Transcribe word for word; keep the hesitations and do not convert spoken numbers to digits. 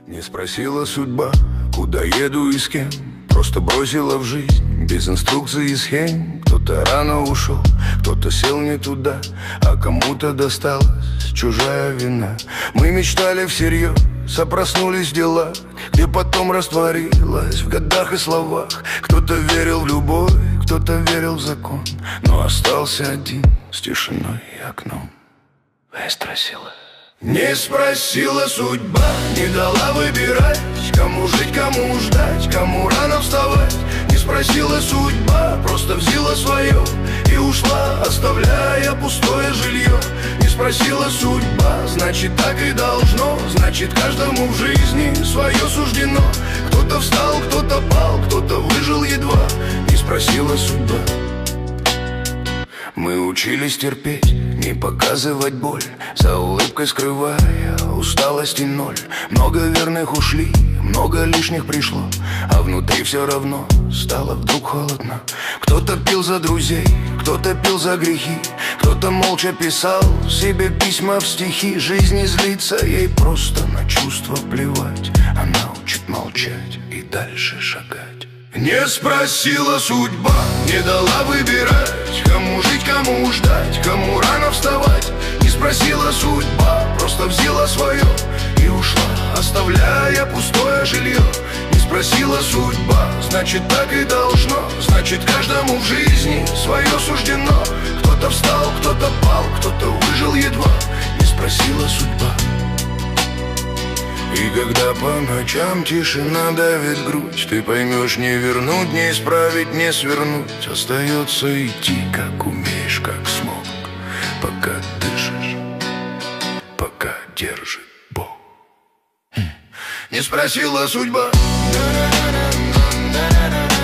Не спросила судьба, куда еду и с кем, просто бросила в жизнь без инструкций и схем. Кто-то рано ушел, кто-то сел не туда, а кому-то досталась чужая вина. Мы мечтали всерьез, а проснулись в делах, где потом растворилась в годах и словах. Кто-то верил в любовь, кто-то верил в закон, но остался один с тишиной и окном. Не спросила Не спросила судьба, не дала выбирать, кому жить, кому ждать, кому рано вставать. Не спросила судьба, просто взяла свое и ушла, оставляя пустое жилье. Не спросила судьба, значит так и должно, значит каждому в жизни свое суждено. Кто-то встал, кто-то пал, кто-то выжил едва. Не спросила судьба. Мы учились терпеть, не показывать боль, за улыбкой скрывая усталость и ноль. Много верных ушли, много лишних пришло, а внутри все равно стало вдруг холодно. Кто-то пил за друзей, кто-то пил за грехи, кто-то молча писал себе письма в стихи. Жизнь не злится, ей просто на чувства плевать. Она учит молчать и дальше шагать. Не спросила судьба, не дала выбирать, кому жить, кому ждать, кому рано вставать. Не спросила судьба, просто взяла свое и ушла, оставляя пустое жилье. Не спросила судьба, значит так и должно, значит каждому в жизни свое суждено. Кто-то встал, кто-то пал, кто-то выжил едва. Не спросила судьба. И когда по ночам тишина давит грудь, ты поймешь, не вернуть, не исправить, не свернуть. Остается идти, как умеешь, как смог, пока дышишь, пока держит Бог. Не спросила судьба.